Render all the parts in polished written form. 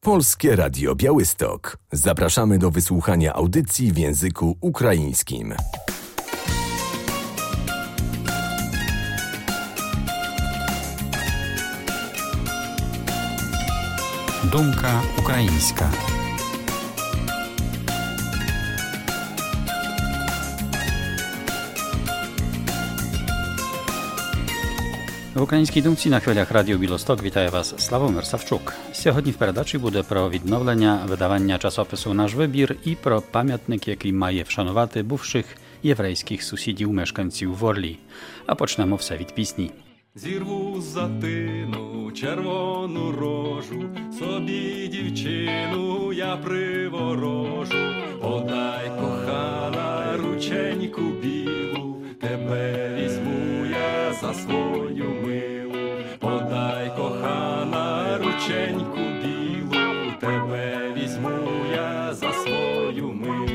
Polskie Radio Białystok. Zapraszamy do wysłuchania audycji w języku ukraińskim. Думка українська. В українській думці на хвилях Радіо Білосток вітає вас Славомир Савчук. Сьогодні в передачі буде про відновлення видавання часопису «Наш вибір» і про пам'ятник, який має вшанувати бувших єврейських сусідів-мешканців Ворлі. А почнемо все від пісні. Зірву за тину червону рожу, собі дівчину я приворожу. Подай, кохана, рученьку білу, тебе візьму я за свою милу. Подай, кохана, рученьку білу, тебе візьму я за свою милу.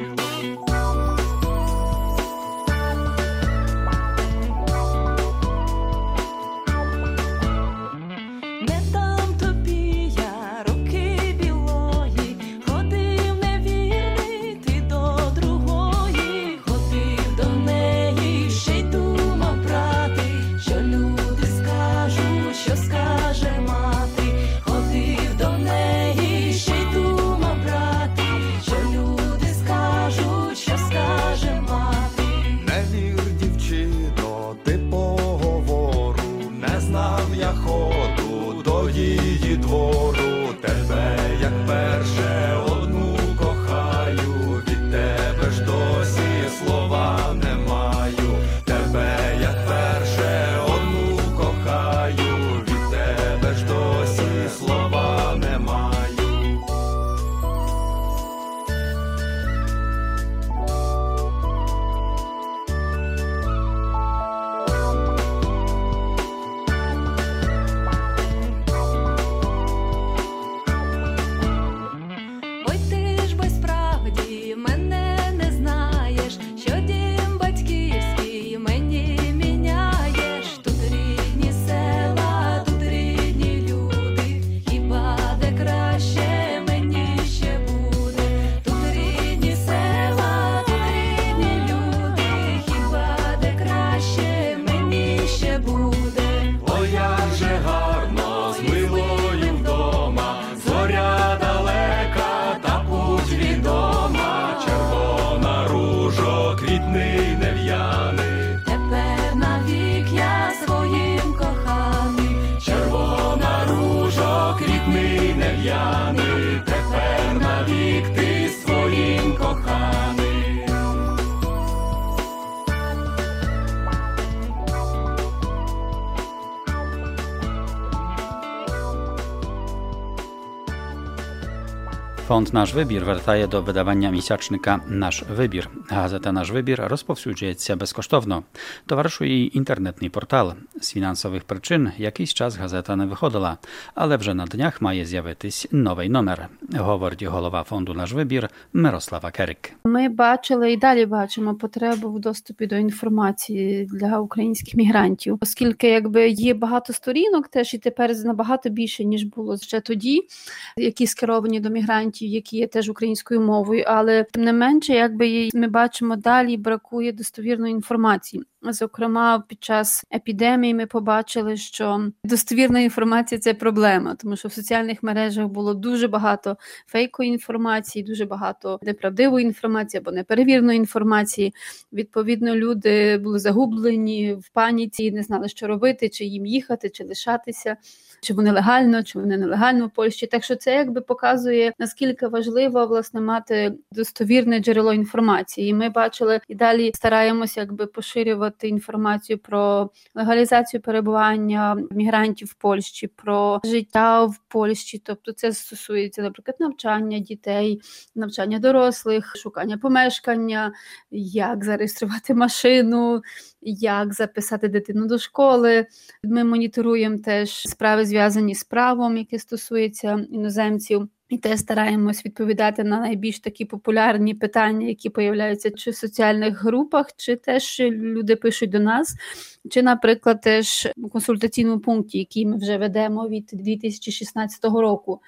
Fond Наш Вибір вертає до видавання місячника «Наш вибір». Газета «Наш вибір» розповсюджується безкоштовно. Товаришує їй інтернетний портал. З фінансових причин якийсь час газета не виходила, але вже на днях має з'явитись новий номер, говорить голова фонду «Наш вибір» Мирослава Керик. Ми бачили і далі бачимо потребу в доступі до інформації для українських мігрантів, оскільки є багато сторінок теж і тепер набагато більше, ніж було ще тоді, які скеровані до мігрантів, які є теж українською мовою, але тим не менше, ми бачимо далі бракує достовірної інформації. Зокрема, під час епідемії ми побачили, що достовірна інформація – це проблема, тому що в соціальних мережах було дуже багато фейкової інформації, дуже багато неправдивої інформації або неперевіреної інформації. Відповідно, люди були загублені в паніці, не знали, що робити, чи їм їхати, чи лишатися, чи вони легально, чи вони нелегально в Польщі. Так що це показує, наскільки важливо, власне, мати достовірне джерело інформації. І ми бачили і далі стараємося поширювати інформацію про легалізацію перебування мігрантів в Польщі, про життя в Польщі. Тобто це стосується, наприклад, навчання дітей, навчання дорослих, шукання помешкання, як зареєструвати машину, як записати дитину до школи. Ми моніторуємо теж справи, зв'язані з правом, яке стосується іноземців. І теж стараємось відповідати на найбільш такі популярні питання, які появляються чи в соціальних групах, чи теж люди пишуть до нас, чи, наприклад, теж у консультаційному пункті, який ми вже ведемо від 2016 року.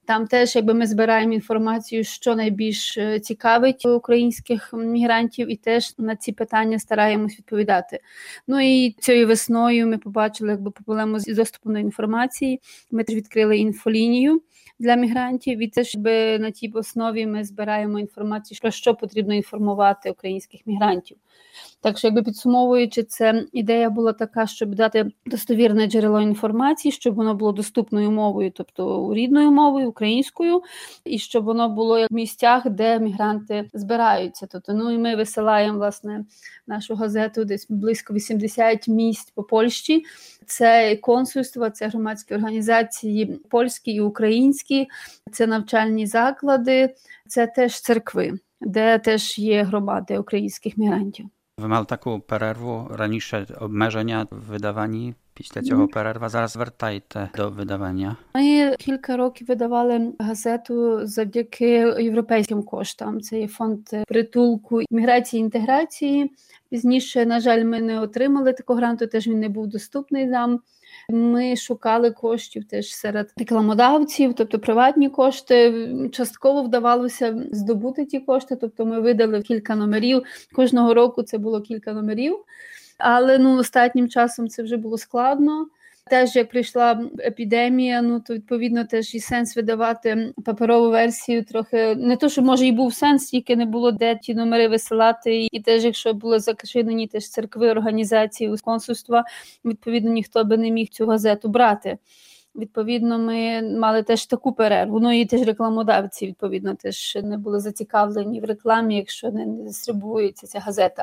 Там теж ми збираємо інформацію, що найбільш цікавить українських мігрантів, і теж на ці питання стараємось відповідати. Ну і цією весною ми побачили проблему з доступом до інформації. Ми теж відкрили інфолінію для мігрантів, і теж на тій основі ми збираємо інформацію, про що потрібно інформувати українських мігрантів. Так що, підсумовуючи, це ідея була така, щоб дати достовірне джерело інформації, щоб воно було доступною мовою, тобто рідною мовою, українською, і щоб воно було в місцях, де мігранти збираються. Тобто, і ми висилаємо, власне, нашу газету десь близько 80 місць по Польщі. Це консульства, це громадські організації польські і українські, це навчальні заклади, це теж церкви, де теж є громади українських мігрантів. Ви мали таку перерву, раніше обмеження в видаванні, після цього перерва. Зараз вертайте до видавання. Ми кілька років видавали газету завдяки європейським коштам. Це є фонд притулку, міграції, інтеграції. Пізніше, на жаль, ми не отримали такого гранту, теж він не був доступний нам. Ми шукали коштів теж серед рекламодавців, тобто приватні кошти. Частково вдавалося здобути ті кошти, тобто ми видали кілька номерів. Кожного року це було кілька номерів, але останнім часом це вже було складно. Теж, як прийшла епідемія, то, відповідно, теж і сенс видавати паперову версію трохи, не то, що, може, і був сенс, тільки не було де ті номери висилати. І теж, якщо були зачинені теж церкви, організації, консульства, відповідно, ніхто би не міг цю газету брати. Відповідно, ми мали теж таку перерву. І теж рекламодавці, відповідно, теж не були зацікавлені в рекламі, якщо не дистрибується ця газета.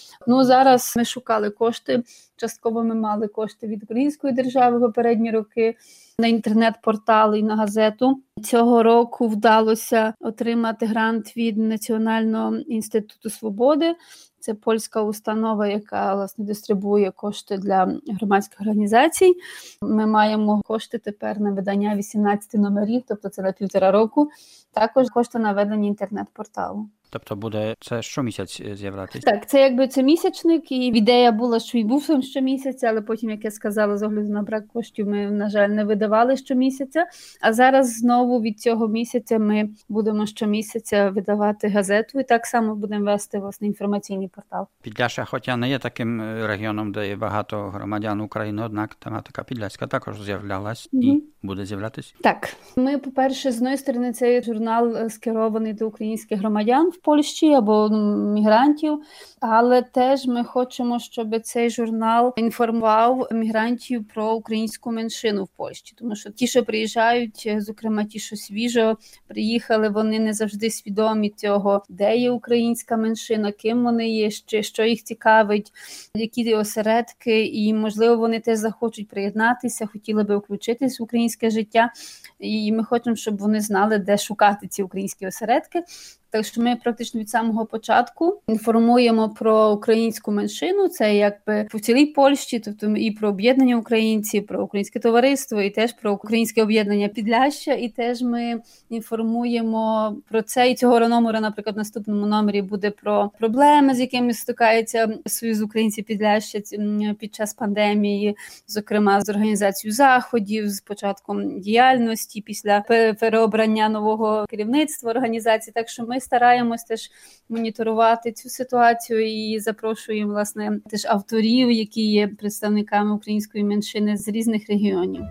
Зараз ми шукали кошти. Частково ми мали кошти від української держави попередні роки на інтернет-портал і на газету. Цього року вдалося отримати грант від Національного інституту свободи. Це польська установа, яка, власне, дистрибує кошти для громадських організацій. Ми маємо кошти тепер на видання 18 номерів, тобто це на 1,5 року. Також кошти на ведення інтернет-порталу. Тобто буде це щомісяць з'являтися? Так, це це місячник, і ідея була, що і був щомісяця, але потім, як я сказала, з огляду на брак коштів, ми, на жаль, не видавали щомісяця. А зараз знову від цього місяця ми будемо щомісяця видавати газету і так само будемо вести, власне, інформаційний портал. Підляшша, хоча не є таким регіоном, де є багато громадян України, однак тематика підляшська також з'являлась і буде з'являтися? Так. Ми, по-перше, з однієї сторони, цей журнал скерований до українських громадян в Польщі або мігрантів, але теж ми хочемо, щоб цей журнал інформував мігрантів про українську меншину в Польщі, тому що ті, що приїжджають, зокрема ті, що свіжо приїхали, вони не завжди свідомі цього, де є українська меншина, ким вони є, що їх цікавить, які осередки, і, можливо, вони теж захочуть приєднатися, хотіли би включитись в українське життя, і ми хочемо, щоб вони знали, де шукати ці українські осередки. Так що ми практично від самого початку інформуємо про українську меншину, це якби по цілій Польщі, тобто і про об'єднання українців, про українське товариство, і теж про українське об'єднання Підляшшя, і теж ми інформуємо про це. І цього номера, наприклад, в наступному номері буде про проблеми, з якими стикається Союз українців Підляшшя під час пандемії, зокрема з організацією заходів, з початком діяльності, після переобрання нового керівництва організації. Так що ми стараємось теж моніторувати цю ситуацію і запрошуємо, власне, теж авторів, які є представниками української меншини з різних регіонів.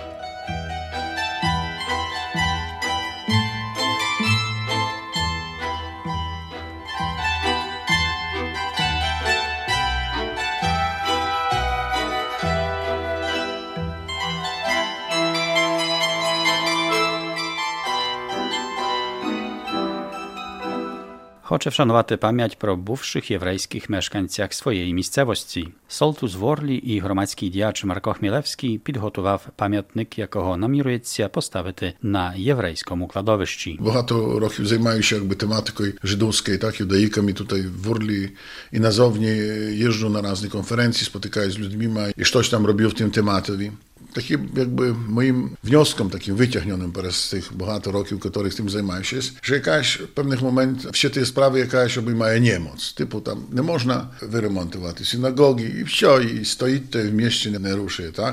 Хоче вшанувати пам'ять про бувших єврейських мешканцях своєї місцевості. Солтус Ворлі і громадський діяч Марко Хмілевський підготував пам'ятник, якого намірується поставити на єврейському кладовищі. Багато років займаюся тематикою жидовської, юдаїками тут в Ворлі і назовні їжджу на різні конференції, спотикаюсь з людьми і щось там роблю в тим тематові. Таким moim wnioskom, takim wyciągnionym przez tych багато років, których tym zajmujesz, jest, że jakaś w pewnych momentach всі ті справи jakaś obejmuje niemoc. Typu tam nie można wyremontować synagogi i wsio, i stoić w mieście nie ruszy, tak?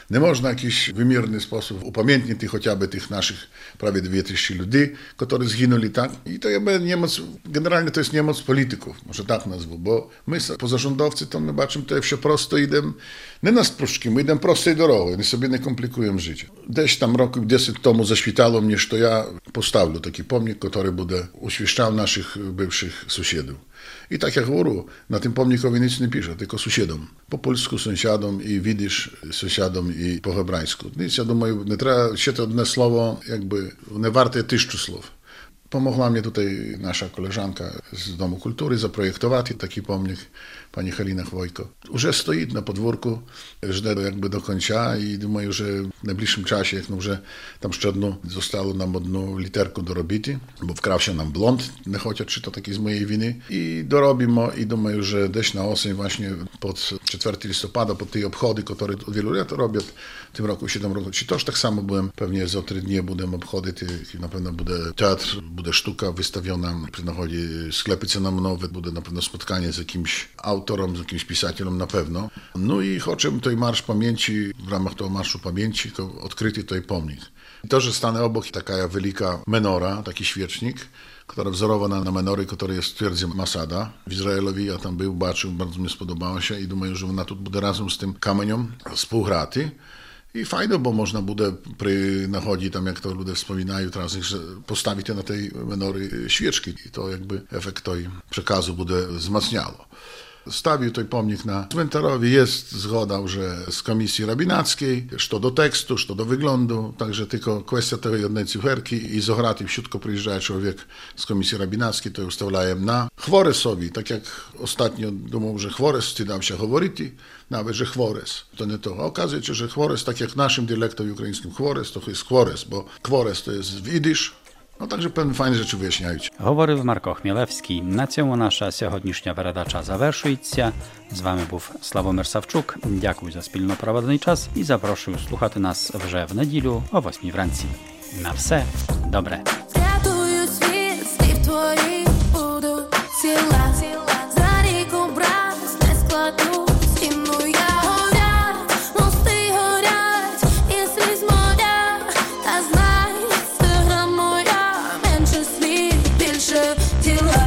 nie można w jakiś wymierny sposób upamiętnić chociażby tych naszych prawie 2000 ludzi, którzy zginęli, tak? I to jakby niemoc, generalnie to jest niemoc polityków, może tak nazwę, bo my, pozarządowcy, to my baczymy, to все prosto idziemy, nie na spruszki, my idziemy prostej drogą, my sobie nie komplikujemy życie. Gdzieś tam roku 10 temu zaświtało mnie, że ja postawię taki pomnik, który będzie uświeszczał naszych bywszych sąsiadów. I tak jak mówię, na tym pomnikowi nic nie pisze, tylko sąsiadom. Po polsku sąsiadom i widzisz sąsiadom i po hebrajsku. Nic, ja думаю, nie trzeba się to jedno słowo, jakby nie warte 1000 słów. Pomogła mnie tutaj nasza koleżanka z Domu Kultury zaprojektować taki pomnik, pani Halina Chwojko. Już stoi na podwórku, żdę jakby do końca i думаю, że w najbliższym czasie, jak może tam jeszcze zostało nam jedną literkę dorobić, bo wkradł się nam blond, nie chociaż czy to taki z mojej winy. I dorobimy i думаю, że gdzieś na oseń właśnie pod 4 listopada, pod te obchody, które od wielu lat robią, w tym roku, 7 roku, czy też tak samo byłem, pewnie za 3 dni będę obchody, na pewno będzie teatr, bude sztuka wystawiona, przychodzi sklepy cenowe, bude na pewno spotkanie z jakimś autorem, z jakimś pisatelem na pewno. No i chcemy tej Marsz Pamięci, w ramach tego Marszu Pamięci, odkryty tutaj pomnik. I to, że stanę obok taka wielka menora, taki świecznik, która wzorowana na menory, który jest w twierdzy Masada w Izraelowi. Ja tam był, baczył, bardzo mi spodobało się i думаю, że ona tu będzie razem z tym kamieniem współgraty. I fajno, bo można bude nachodzi tam, jak to ludzie wspominają teraz, że postawić na tej menory świeczki i to jakby efekt tej przekazu bude wzmacniało. Stawił tutaj pomnik na cmentarowi, jest zgoda, że z komisji rabinackiej, co do tekstu, co do wyglądu, także tylko kwestia tej jednej cyferki i z ograty wsiutko przyjeżdża człowiek z komisji rabinackiej, to ustawiają na chworesowi, tak jak ostatnio думał, że chwores, ty dam się говорити, nawet, że chwores, to nie to. A okazuje się, że chwores, tak jak w naszym dialekcie ukraińskim chwores, to jest chwores, bo chwores to jest w jidysz. No także pewne fajne rzeczy wyjaśniają. Говорив Марко Хмілевський. На цьому наша сьогоднішня передача завершується. З вами був Славомир Савчук. Дякую за спільно проведений час і запрошую слухати нас вже в неділю о 8 вранці. На все добре. Рятую світ, слів твоїх буду ціла. За ріку браз не складу, стіну я горять, мости горять, і сліз моя, та знай, стигра моя, менше слів, більше тіла.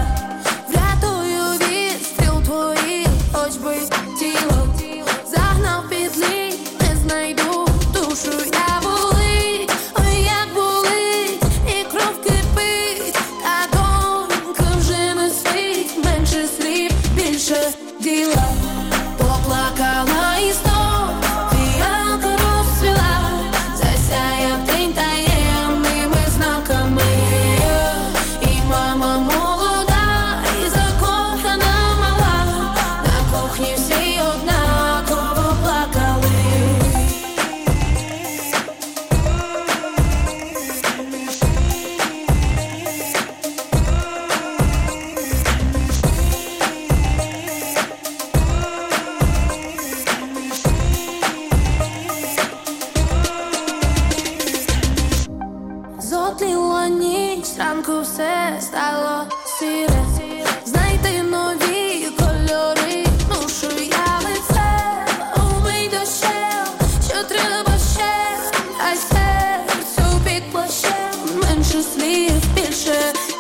Врятую від стріл твоїх, хоч би тіло. Загнав під лід, не знайду душу я болить, ой, як болить, і кров кипить, а донька вже не спить, менше слів, більше діла. Поплакала і знов, фіалка розцвіла, засяяв день таємними знаками. І мама молода, і закохана мала, на кухні всі однаково плакали. Зотліла ніч, зранку все стало сіре. Знайти нові кольори, мушу я лице, умий дощем, що треба ще, а серцю під плащем, менше слів, більше